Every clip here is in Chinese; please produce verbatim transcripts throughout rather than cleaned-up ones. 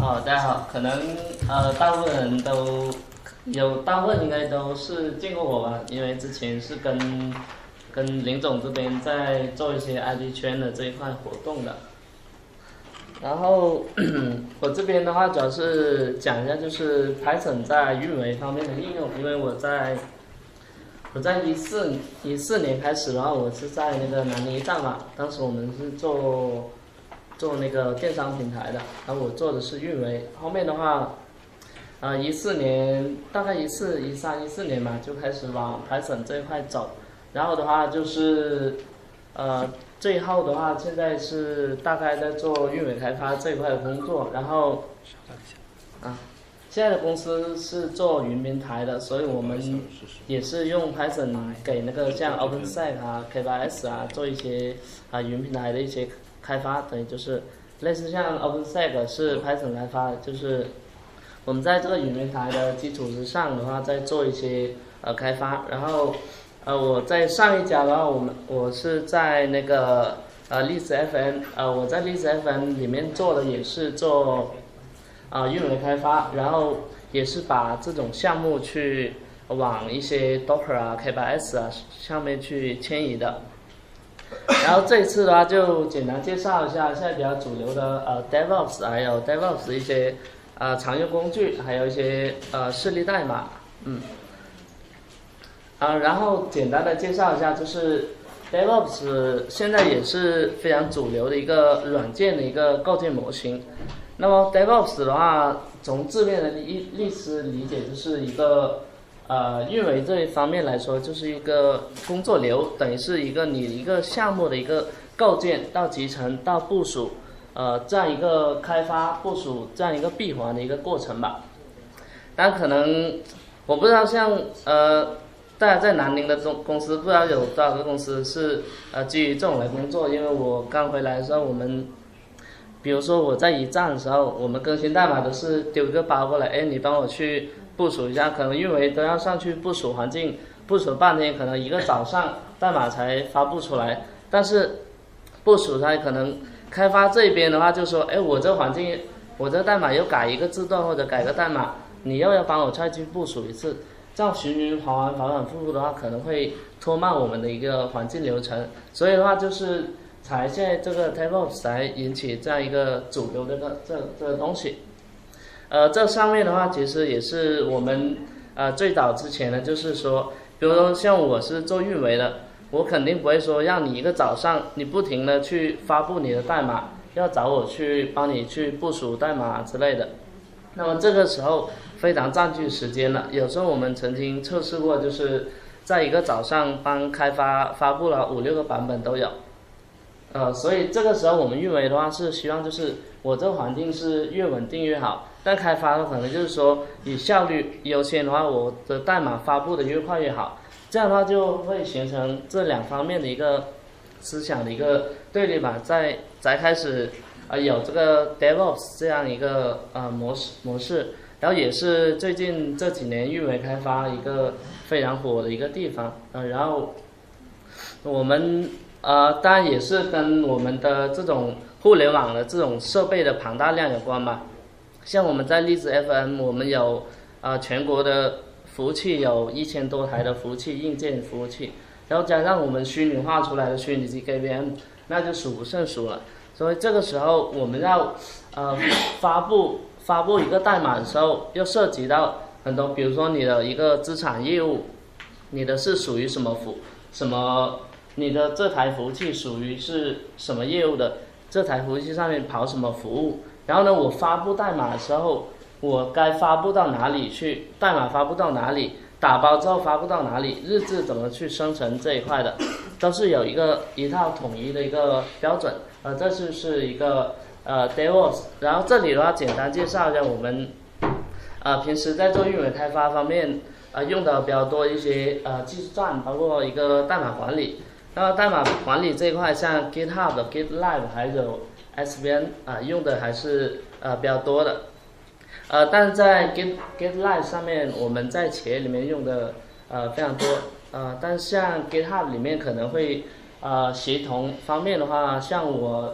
哦，大家好，可能呃大部分人都有，大部分应该都是见过我吧，因为之前是跟跟林总这边在做一些 I T 圈的这一块活动的。然后我这边的话主要是讲一下就是 Python 在运维方面的应用，因为我在我在一四一四年开始的话，我是在那个南宁一站嘛，当时我们是做做那个电商平台的，然后我做的是运维。后面的话，呃，一四年大概一四一三一四年嘛，就开始往 Python 这一块走。然后的话就是，呃，最后的话现在是大概在做运维开发这一块的工作。然后，啊，现在的公司是做云平台的，所以我们也是用 Python 给那个像 OpenStack 啊、K 八 S 啊做一些啊云平台的一些开发，等于就是类似像 OpenStack 是 Python 开发的，就是我们在这个云平台的基础之上的话，再做一些呃开发。然后呃我在上一家的话，我们我是在那个呃荔枝 F M， 呃我在荔枝 F M 里面做的也是做啊、呃、运维开发，然后也是把这种项目去往一些 Docker 啊、K 八 S 啊上面去迁移的。然后这一次的话，就简单介绍一下现在比较主流的呃 DevOps， 还有 DevOps 的一些呃常用工具，还有一些呃示例代码，嗯，啊，然后简单的介绍一下，就是 DevOps 现在也是非常主流的一个软件的一个构建模型。那么 DevOps 的话，从字面的意意思理解，就是一个呃，运维这一方面来说，就是一个工作流，等于是一个你一个项目的一个构建到集成到部署，呃，这样一个开发部署这样一个闭环的一个过程吧。但可能我不知道像呃，大家在南宁的公公司，不知道有多少个公司是呃基于这种来工作，因为我刚回来的时候，我们比如说我在一站的时候，我们更新代码都是丢一个包过来，哎，你帮我去部署一下，可能运维都要上去部署环境，部署半天，可能一个早上代码才发布出来。但是部署它可能开发这边的话，就说，哎，我这环境，我这代码又改一个字段或者改个代码，你又要帮我再去部署一次，这样循循环环、反反复复的话，可能会拖慢我们的一个环境流程。所以的话，就是才现在这个 DevOps 才引起这样一个主流的这这这个东西。呃，这上面的话，其实也是我们呃最早之前呢，就是说，比如说像我是做运维的，我肯定不会说让你一个早上你不停的去发布你的代码，要找我去帮你去部署代码之类的。那么这个时候非常占据时间了。有时候我们曾经测试过，就是在一个早上帮开发发布了五六个版本都有。呃，所以这个时候我们运维的话是希望就是我这个环境是越稳定越好。但开发的可能就是说以效率优先的话，我的代码发布的越快越好，这样的话就会形成这两方面的一个思想的一个对立吧，在才开始呃有这个 DevOps 这样一个呃模式模式，然后也是最近这几年运维开发一个非常火的一个地方，呃，然后我们呃当然也是跟我们的这种互联网的这种设备的庞大量有关吧。像我们在荔枝 F M， 我们有呃全国的服务器有一千多台的服务器硬件服务器，然后加上我们虚拟化出来的虚拟机 K V M， 那就数不胜数了。所以这个时候我们要呃发布发布一个代码的时候，又涉及到很多，比如说你的一个资产业务，你的是属于什么服什么，你的这台服务器属于是什么业务的，这台服务器上面跑什么服务。然后呢，我发布代码的时候，我该发布到哪里去？代码发布到哪里？打包之后发布到哪里？日志怎么去生成这一块的，都是有一个一套统一的一个标准。呃，这就是一个呃 DevOps。然后这里的话，简单介绍一下我们呃平时在做运维开发方面呃用的比较多一些呃技术栈，包括一个代码管理。那么代码管理这一块，像 GitHub 的 GitLab 还有S V N 啊、呃、用的还是呃比较多的，呃，但是在 Git GitLab 上面，我们在企业里面用的呃非常多，呃，但是像 GitHub 里面可能会呃协同方面的话，像我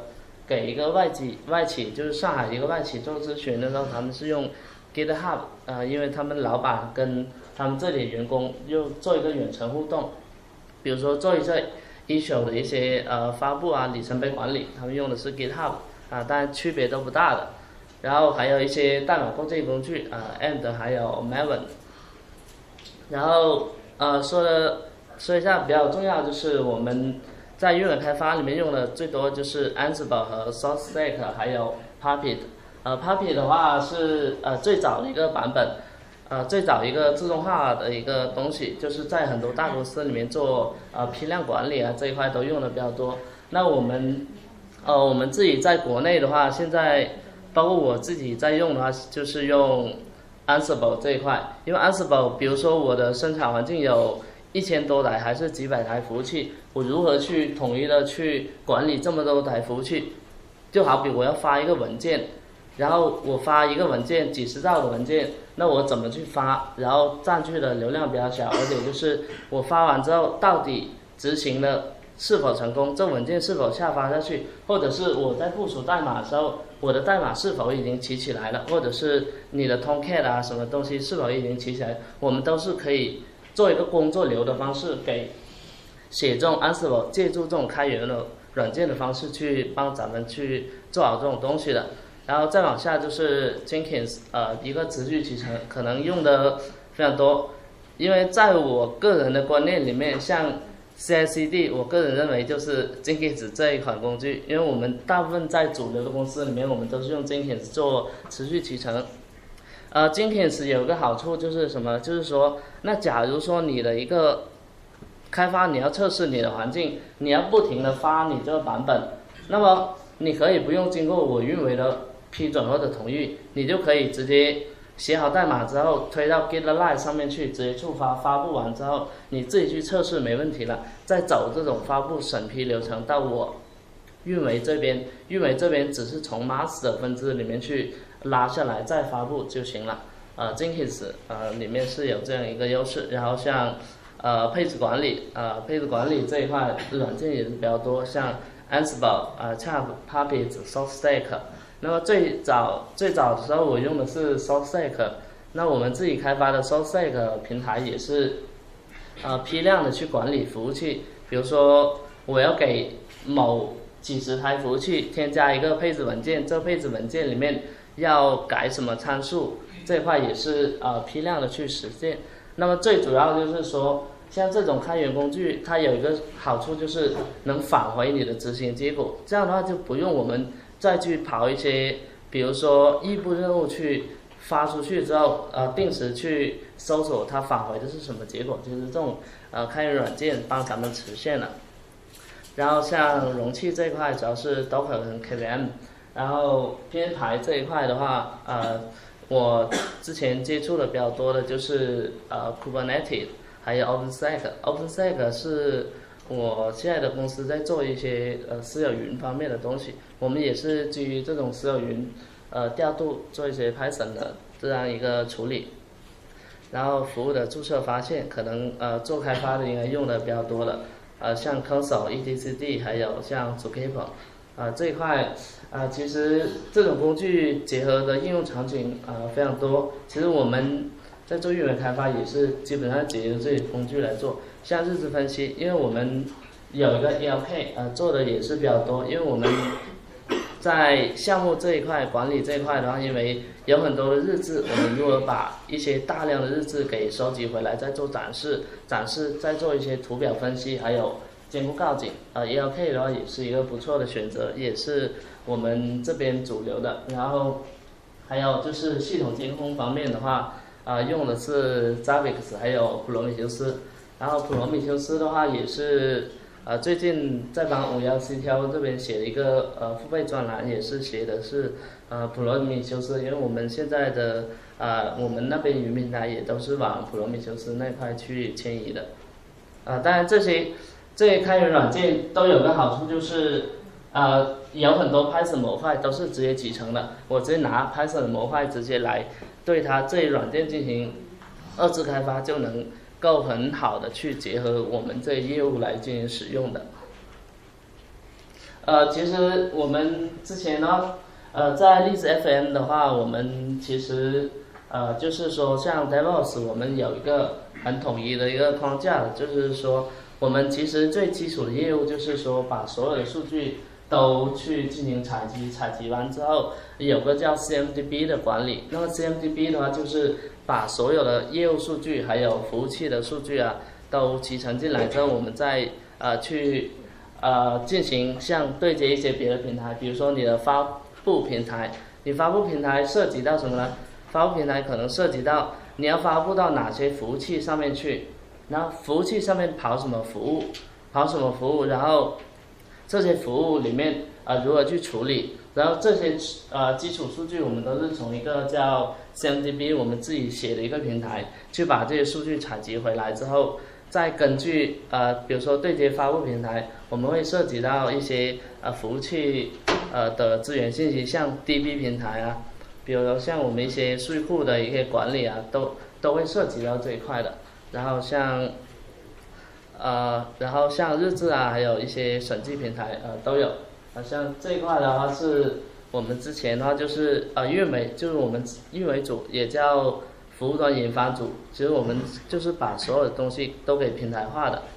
给一个外企外企就是上海一个外企做咨询的时候，他们是用 GitHub， 呃，因为他们老板跟他们这里员工又做一个远程互动，比如说做一些 issue 的一些呃发布啊、里程碑管理，他们用的是 GitHub 啊，但区别都不大的。然后还有一些代码构建工具啊 ，And 还有 Maven。然后呃说的说一下比较重要，就是我们在运维开发里面用的最多就是 Ansible 和 SaltStack， 还有 Puppet。呃 Puppet 的话是呃最早的一个版本，呃最早一个自动化的一个东西，就是在很多大公司里面做呃批量管理啊这一块都用的比较多。那我们呃我们自己在国内的话，现在包括我自己在用的话，就是用 Ansible 这一块，因为 Ansible 比如说我的生产环境有一千多台还是几百台服务器，我如何去统一的去管理这么多台服务器？就好比我要发一个文件，然后我发一个文件几十兆的文件，那我怎么去发？然后占据的流量比较小，而且就是我发完之后到底执行的是否成功，这文件是否下发下去，或者是我在部署代码的时候，我的代码是否已经起起来了，或者是你的 Tomcat 啊什么东西是否已经起起来，我们都是可以做一个工作流的方式给写这种 Ansible， 借助这种开源的软件的方式去帮咱们去做好这种东西的。然后再往下就是 Jenkins， 呃，一个持续集成，可能用的非常多，因为在我个人的观念里面，像 C I C D， 我个人认为就是 Jenkins 这一款工具，因为我们大部分在主流的公司里面，我们都是用 Jenkins 做持续集成。呃 ，Jenkins 有个好处就是什么？就是说，那假如说你的一个开发你要测试你的环境，你要不停的发你这个版本，那么你可以不用经过我运维的批准或者同意，你就可以直接写好代码之后推到 GitLab 上面去，直接触发，发布完之后你自己去测试没问题了，再走这种发布审批流程到我运维这边，运维这边只是从 master 分支里面去拉下来再发布就行了。呃 Jenkins 呃里面是有这样一个优势，然后像呃配置管理，呃配置管理这一块软件也是比较多，像 Ansible、呃 Chub、Puppet、SaltStack。那么最早最早的时候我用的是 SaltStack， 那我们自己开发的 SaltStack 平台也是呃批量的去管理服务器，比如说我要给某几十台服务器添加一个配置文件，这个配置文件里面要改什么参数，这块也是呃批量的去实现。那么最主要就是说，像这种开源工具，它有一个好处就是能返回你的执行结果，这样的话就不用我们再去跑一些，比如说异步任务去发出去之后，呃，定时去搜索它返回的是什么结果，就是这种呃开源软件帮咱们实现了。然后像容器这一块主要是 Docker 和 K V M， 然后编排这一块的话，呃，我之前接触的比较多的就是呃 Kubernetes， 还有 OpenStack。OpenStack 是我现在的公司在做一些呃私有云方面的东西，我们也是基于这种私有云呃调度做一些 Python 的这样一个处理。然后服务的注册发现，可能呃做开发的应该用的比较多了，呃像 Consul、etcd 还有像 Zookeeper， 呃这一块呃其实这种工具结合的应用场景呃非常多。其实我们在做运维开发也是基本上结合这些工具来做。像日志分析，因为我们有一个 E L K， 呃，做的也是比较多。因为我们在项目这一块管理这一块的话，因为有很多的日志，我们如何把一些大量的日志给收集回来，再做展示，展示再做一些图表分析，还有监控告警。呃 ，E L K 的话也是一个不错的选择，也是我们这边主流的。然后还有就是系统监控方面的话，呃，用的是 Zabbix 还有普罗米修斯。然后普罗米修斯的话也是，呃，最近在帮五幺 C T L 这边写了一个呃付费专栏，也是写的是呃普罗米修斯，因为我们现在的呃我们那边云平台也都是往普罗米修斯那块去迁移的。呃，当然这些这些开源软件都有个好处就是，呃，有很多 Python 模块都是直接集成的，我直接拿 Python 的模块直接来对它这些软件进行二次开发，就能够很好的去结合我们这业务来进行使用的。 呃，其实我们之前呢，呃，在荔枝 F M 的话，我们其实呃，就是说像 DevOps， 我们有一个很统一的一个框架的，就是说我们其实最基础的业务就是说把所有的数据都去进行采集，采集完之后有个叫 C M D B 的管理。那么 C M D B 的话，就是把所有的业务数据还有服务器的数据啊，都集成进来之后，我们再呃去呃进行像对接一些别的平台，比如说你的发布平台，你发布平台涉及到什么呢？发布平台可能涉及到你要发布到哪些服务器上面去，然后服务器上面跑什么服务，跑什么服务，然后这些服务里面呃如何去处理，然后这些呃基础数据我们都是从一个叫 C M D B 我们自己写的一个平台去把这些数据采集回来之后，再根据呃比如说对接发布平台，我们会涉及到一些呃服务器呃的资源信息，像 D B 平台啊，比如说像我们一些数据库的一些管理啊，都都会涉及到这一块的。然后像呃，然后像日志啊，还有一些审计平台呃都有。呃，像这一块的话是我们之前的话就是呃运维，就是我们运维组也叫服务端研发组，其实我们就是把所有的东西都给平台化的。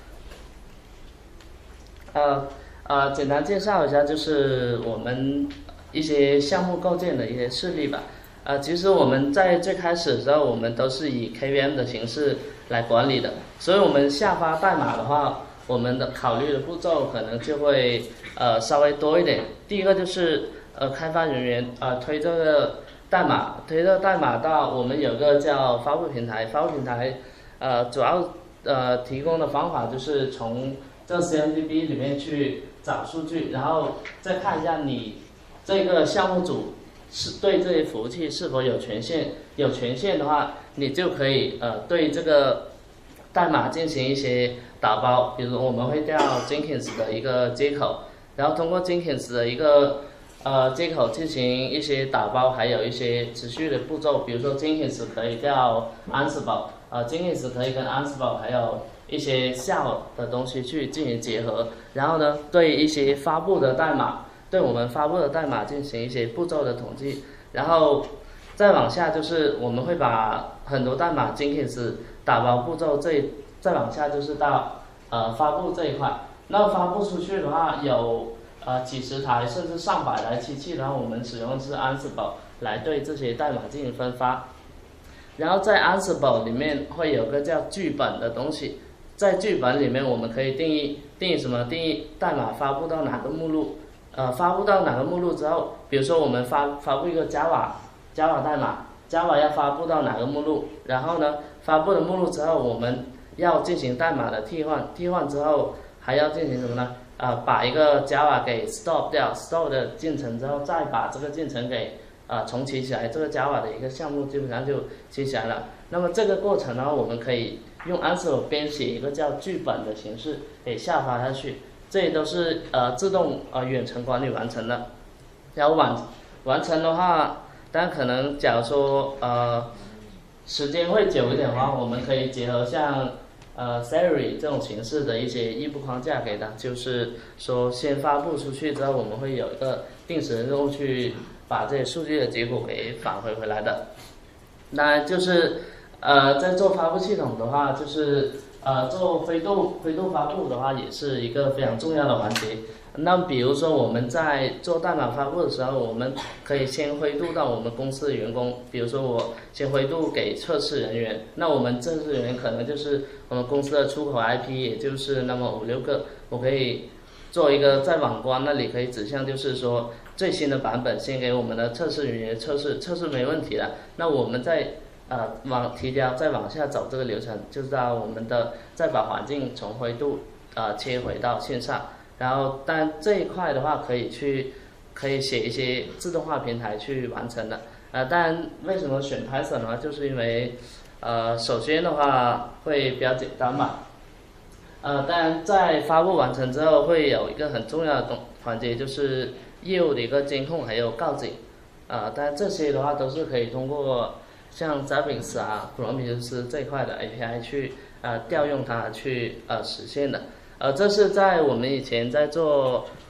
呃呃，简单介绍一下就是我们一些项目构建的一些事例吧。呃，其实我们在最开始的时候，我们都是以 K V M 的形式来管理的，所以我们下发代码的话，我们的考虑的步骤可能就会呃稍微多一点。第一个就是呃开发人员呃推这个代码，推这个代码到我们有个叫发布平台，发布平台呃主要呃提供的方法就是从这 C M D B 里面去找数据，然后再看一下你这个项目组是对这些服务器是否有权限，有权限的话，你就可以呃对这个代码进行一些打包，比如我们会调 Jenkins 的一个接口，然后通过 Jenkins 的一个呃接口进行一些打包，还有一些持续的步骤，比如说 Jenkins 可以调 Ansible， 呃 Jenkins 可以跟 Ansible 还有一些 shell 的东西去进行结合，然后呢对一些发布的代码。对我们发布的代码进行一些步骤的统计，然后再往下就是我们会把很多代码 Jenkins 打包步骤，这再往下就是到呃发布这一块。那发布出去的话，有呃几十台甚至上百台机器，然后我们使用的是 Ansible 来对这些代码进行分发。然后在 Ansible 里面会有个叫剧本的东西，在剧本里面我们可以定义定义什么？定义代码发布到哪个目录。呃，发布到哪个目录之后，比如说我们发发布一个 Java Java 代码 ，Java 要发布到哪个目录，然后呢，发布的目录之后，我们要进行代码的替换，替换之后还要进行什么呢？呃，把一个 Java 给 stop 掉 ，stop 的进程之后，再把这个进程给呃重启起来，这个 Java 的一个项目基本上就起起来了。那么这个过程呢，我们可以用 Ansible 编写一个叫剧本的形式给下发下去。这些都是呃自动呃远程管理完成的，然后完完成的话，但可能假如说呃时间会久一点的话，我们可以结合像呃 Celery 这种形式的一些异步框架给它，就是说先发布出去之后，我们会有一个定时的任务去把这些数据的结果给返回回来的。那就是呃在做发布系统的话，就是呃，做灰度灰度发布的话，也是一个非常重要的环节。那比如说我们在做代码发布的时候，我们可以先灰度到我们公司的员工，比如说我先灰度给测试人员，那我们测试人员可能就是我们公司的出口 I P， 也就是那么五六个，我可以做一个在网关那里可以指向，就是说最新的版本先给我们的测试人员测试，测试没问题了，那我们再呃，往提交再往下走这个流程，就是到我们的再把环境从灰度呃切回到线上，然后但这一块的话可以去可以写一些自动化平台去完成的。呃，但为什么选 Python 呢？就是因为呃首先的话会比较简单吧。呃，当然在发布完成之后会有一个很重要的东环节，就是业务的一个监控还有告警。呃，但这些的话都是可以通过像 Zabbix 啊、Prometheus 这一块的 A P I 去呃调用它去呃实现的。呃，这是在我们以前在做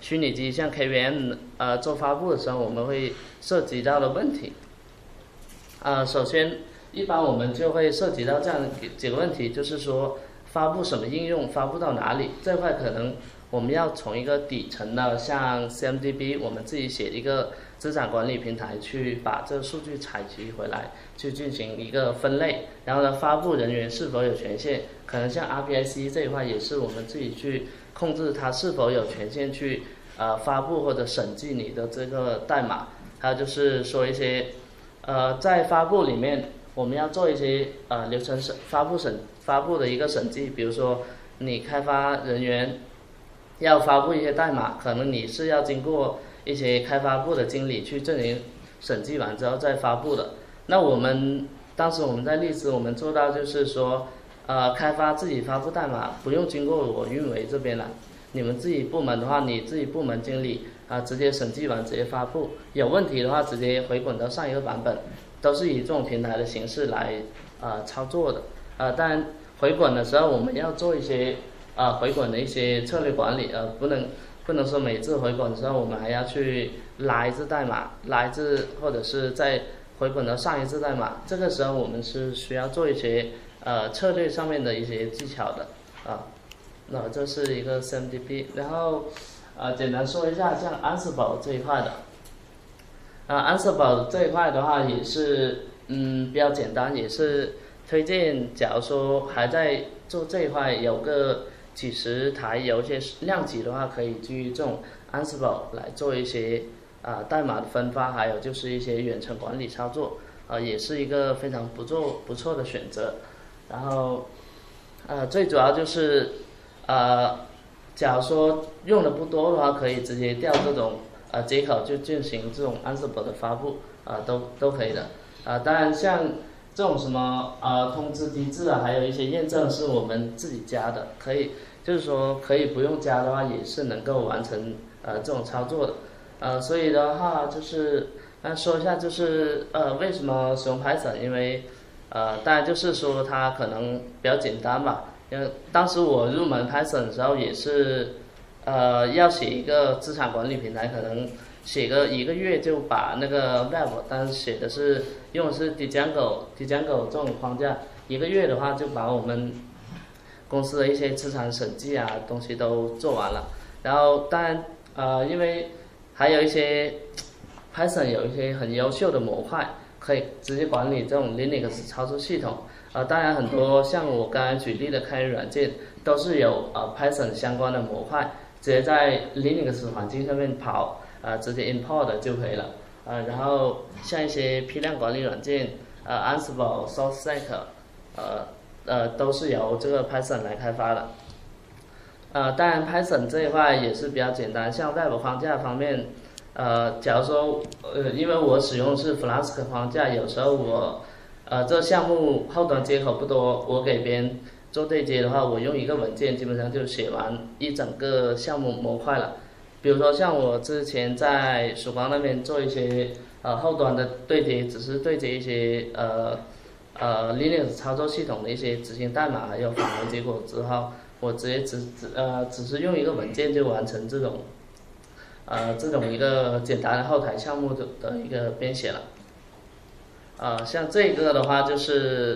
虚拟机像 K V M 呃做发布的时候，我们会涉及到的问题。呃，首先一般我们就会涉及到这样几个问题，就是说发布什么应用，发布到哪里，这块可能我们要从一个底层的像 C M D B 我们自己写一个资产管理平台去把这个数据采集回来，去进行一个分类，然后呢发布人员是否有权限，可能像 R P I C 这一块也是我们自己去控制它是否有权限去呃发布或者审计你的这个代码。还有就是说一些呃在发布里面我们要做一些呃流程审发布审发布的一个审计，比如说你开发人员要发布一些代码，可能你是要经过一些开发部的经理去进行审计完之后再发布的。那我们当时我们在荔枝我们做到就是说呃开发自己发布代码不用经过我运维这边来，你们自己部门的话你自己部门经理啊、呃、直接审计完直接发布，有问题的话直接回滚到上一个版本，都是以这种平台的形式来呃操作的。呃当然回滚的时候我们要做一些呃回滚的一些策略管理，呃不能不能说每次回滚的时候我们还要去拉一次代码，拉一次或者是再回滚到上一次代码，这个时候我们是需要做一些呃策略上面的一些技巧的啊。那这是一个 C M D B， 然后呃简单说一下像 Ansible 这一块的，啊 Ansible 这一块的话也是嗯比较简单，也是推荐假如说还在做这一块有个几十台有一些量级的话，可以基于这种 Ansible 来做一些啊、呃、代码的分发，还有就是一些远程管理操作，呃也是一个非常不错不错的选择。然后呃最主要就是呃假如说用的不多的话，可以直接调这种呃接口就进行这种 Ansible 的发布，啊、呃、都都可以的。啊、呃、当然像这种什么呃通知机制啊，还有一些验证是我们自己加的，可以就是说可以不用加的话，也是能够完成呃这种操作的。呃，所以的话就是那说一下就是呃为什么使用 Python， 因为呃当然就是说它可能比较简单吧。因为当时我入门 Python 的时候也是呃要写一个资产管理平台，可能写个一个月就把那个 Web， 但是写的是用的是 Django Django 这种框架，一个月的话就把我们公司的一些资产审计啊东西都做完了。然后当然呃因为还有一些 Python 有一些很优秀的模块，可以直接管理这种 Linux 操作系统。呃，当然很多像我刚才举例的开源软件都是有呃 Python 相关的模块，直接在 Linux 环境上面跑，呃直接 import 就可以了。呃，然后像一些批量管理软件，呃 Ansible、SourceStack， 呃呃都是由这个 Python 来开发的。呃，当然 Python 这一块也是比较简单，像 Web 框架方面，呃，假如说呃因为我使用的是 Flask 框架，有时候我呃，这项目后端接口不多，我给别人做对接的话，我用一个文件基本上就写完一整个项目模块了。比如说像我之前在曙光那边做一些呃后端的对接，只是对接一些呃呃 Linux 操作系统的一些执行代码还有返回结果之后，我直接只只呃只是用一个文件就完成这种呃这种一个简单的后台项目的的一个编写了。呃，像这个的话就是，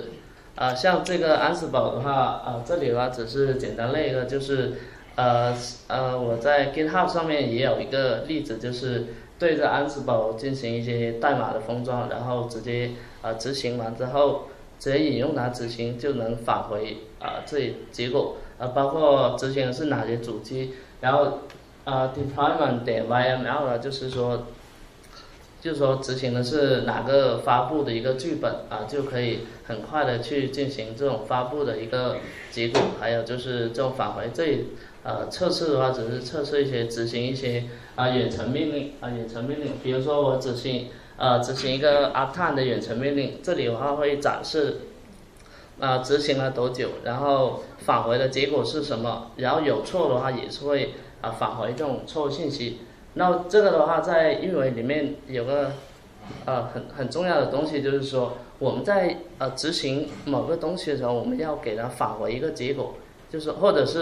呃，像这个 Ansible 的话，呃，这里的话只是简单列一个，就是，呃呃，我在 GitHub 上面也有一个例子，就是对着 Ansible 进行一些代码的封装，然后直接呃执行完之后，直接引用它执行就能返回啊、呃、这里结果，呃，包括执行的是哪些主机，然后呃 deployment 点 Y M L 呢，就是说。就是说执行的是哪个发布的一个剧本啊，就可以很快的去进行这种发布的一个结果，还有就是这种返回。这里呃测试的话，只是测试一些执行一些啊远程命令啊远程命令，比如说我执行呃执行一个 uptime 的远程命令，这里的话会展示啊执行了多久，然后返回的结果是什么，然后有错的话也是会啊返回这种错误信息。那这个的话，在运维里面有个呃很很重要的东西，就是说我们在呃执行某个东西的时候，我们要给它返回一个结果，就是或者是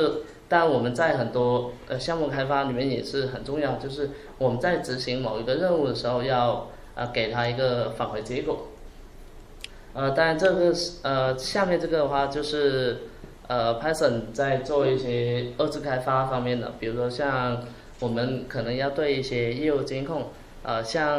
但我们在很多呃项目开发里面也是很重要，就是我们在执行某一个任务的时候要呃给它一个返回结果。呃，当然这个呃下面这个的话就是呃 Python 在做一些二次开发方面的，比如说像我们可能要对一些业务监控，呃像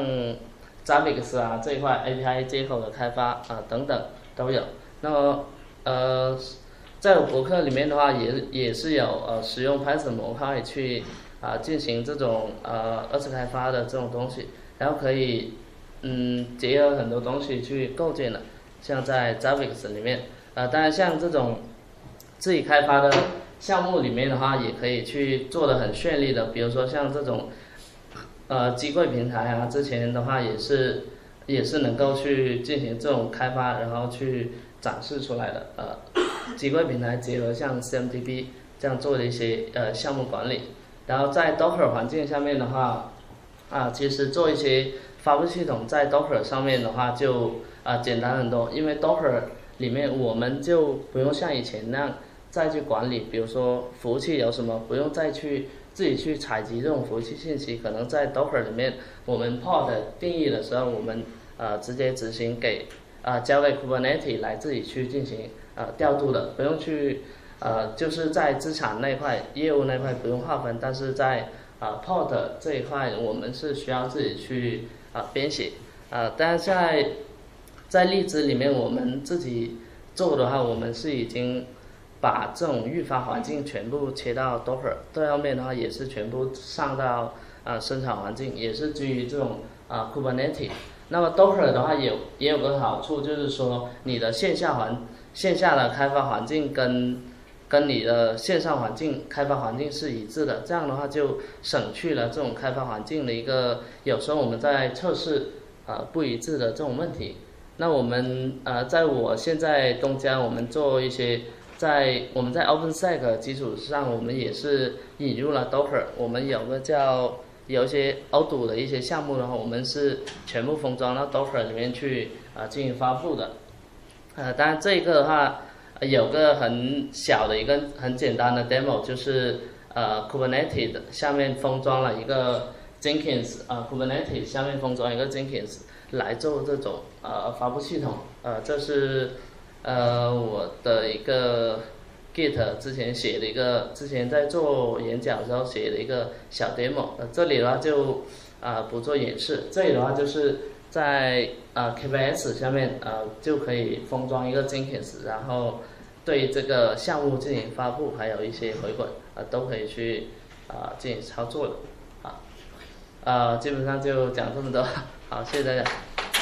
Zabbix 啊这一块 A P I 接口的开发啊、呃、等等都有。那么呃在我博客里面的话也也是有呃使用 Python 模块去啊、呃、进行这种呃二次开发的这种东西，然后可以嗯结合很多东西去构建的，像在 Zabbix 里面，呃当然像这种自己开发的项目里面的话，也可以去做的很绚丽的，比如说像这种呃机柜平台啊，之前的话也是也是能够去进行这种开发，然后去展示出来的。呃，机柜平台结合像 C M D B 这样做的一些呃项目管理，然后在 Docker 环境下面的话，啊，其实做一些发布系统在 Docker 上面的话就啊简单很多，因为 Docker 里面我们就不用像以前那样再去管理，比如说服务器有什么，不用再去自己去采集这种服务器信息，可能在 Docker 里面，我们 pod 定义的时候，我们呃直接执行给啊交给 Kubernetes 来自己去进行呃调度的，不用去呃就是在资产那块、业务那块不用划分，但是在啊 pod 这一块我们是需要自己去啊编写啊，但是在在荔枝里面我们自己做的话，我们是已经把这种预发环境全部切到 Docker， 对后面的话也是全部上到啊生产环境，也是基于这种啊 Kubernetes。那么 Docker 的话也有也有个好处，就是说你的线下环线下的开发环境跟跟你的线上环境开发环境是一致的，这样的话就省去了这种开发环境的一个有时候我们在测试呃不一致的这种问题。那我们呃在我现在东家我们做一些。在我们在 OpenStack 基础上，我们也是引入了 Docker。我们有个叫有一些 Odoo 的一些项目的话，我们是全部封装到 Docker 里面去啊、呃、进行发布的。呃，当然这个的话、呃、有个很小的一个很简单的 demo， 就是呃 Kubernetes 下面封装了一个 Jenkins 啊、呃、Kubernetes 下面封装一个 Jenkins 来做这种呃发布系统。呃，这是。呃，我的一个 Git 之前写的一个，之前在做演讲的时候写的一个小 demo。呃，这里的话就啊、呃、不做演示，这里的话就是在啊、呃、K V S 下面呃就可以封装一个 Jenkins， 然后对这个项目进行发布，还有一些回滚啊、呃、都可以去啊、呃、进行操作的。啊，呃基本上就讲这么多，好，谢谢大家。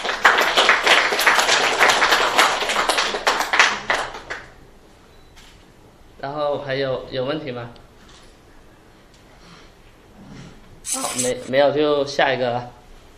然后还有有问题吗？好，没没有就下一个了。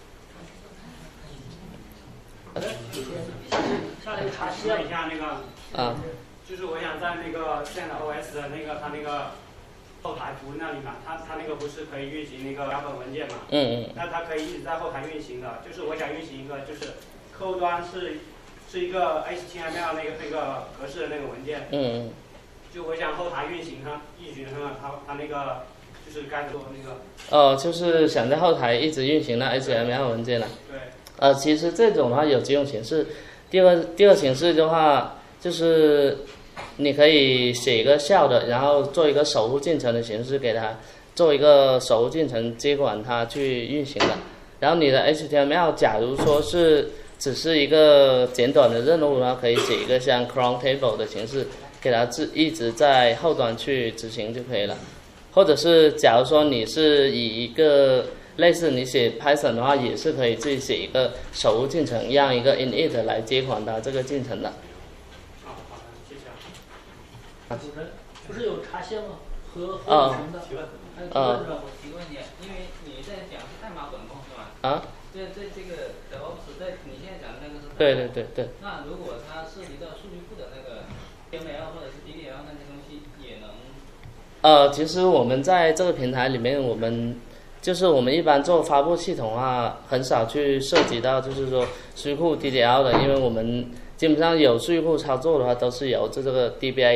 下一个查询一下那个， 啊， 就是我想在那个 CentOS 的那个它那个后台服务那里嘛，它它那个不是可以运行那个标本文件嘛？ 嗯嗯。 那它可以一直在后台运行的，就是我想运行一个，就是客户端是是一个 H T M L 那个那个格式的那个文件。 嗯嗯。 就我想后台运行它，运行它它它那个就是该做那个。 哦，就是想在后台一直运行那 H T M L 文件了。 对。 呃，其实这种的话有几种形式。第二第二形式的话，就是你可以写一个shell的，然后做一个守护进程的形式给它做一个守护进程接管它去运行的。然后你的 H T M L 假如说是只是一个简短的任务的话，可以写一个像 cron table 的形式。给它自一直在后端去执行就可以了，或者是假如说你是以一个类似你写 Python 的话，也是可以自己写一个守护进程，让一个 init 来接管它这个进程的。 好好的，谢谢。 主任，不是有查线吗？和合成的。提问。还有提问是吧？ 我提个问题，因为你在讲是代码管控是吧？ 啊。 这这这个 DevOps 在你现在讲的那个是。 对对对对。 那如果它涉及到数据库的那个 H T M L 或者是 D B L 那些东西也能？ 呃，其实我们在这个平台里面，我们就是我们一般做发布系统啊，很少去涉及到就是说数据库 D D L 的，因为我们基本上有数据库操作的话，都是由这这个 D B A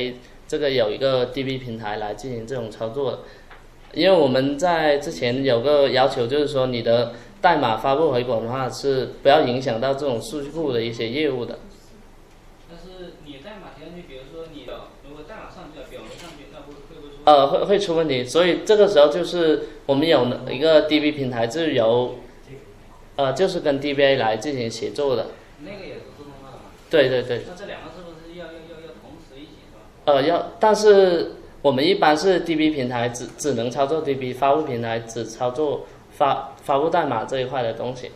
这个有一个 D B 平台来进行这种操作的。因为我们在之前有个要求，就是说你的代码发布回管的话是不要影响到这种数据库的一些业务的。 但是你代码填上去，比如说你的如果代码上去了，表没上去，那会会不会出？ 呃，会会出问题，所以这个时候就是我们有一个 D B 平台，是由呃就是跟 D B A 来进行协作的。 那个也是自动化的吗？ 对对对。 那这两个是不是要要要要同时一起是吧？ 呃，要，但是我们一般是 D B 平台只只能操作 D B， 发布平台只操作发发布代码这一块的东西。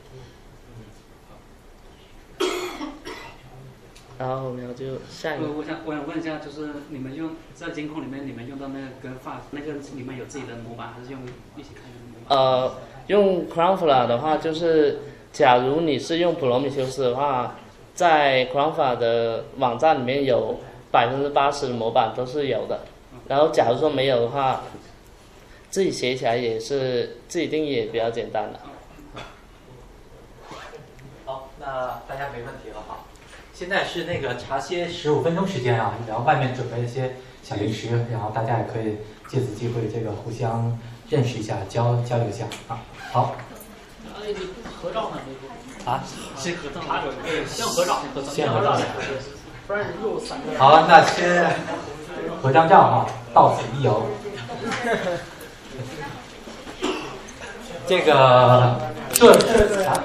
然后我们就下一个。 我想我想问一下，就是你们用在监控里面，你们用到那个跟发那个，你们有自己的模板，还是用一起看的模板？ 呃，用 Cloudflare 的话，就是假如你是用 Prometheus 的话，在 Cloudflare 的网站里面有百分之八十的模板都是有的。然后假如说没有的话，自己写起来也是自己定义也比较简单的。 好，那大家没问题了哈。现在是那个茶歇十五分钟时间啊，然后外面准备一些小零食，然后大家也可以借此机会这个互相认识一下，交交流一下啊。好。 哎，你合照呢？ 啊， 先合照。先合照， 先合照。 不然又散开。 好，那先合张照哈，到此一游。这个这这啊。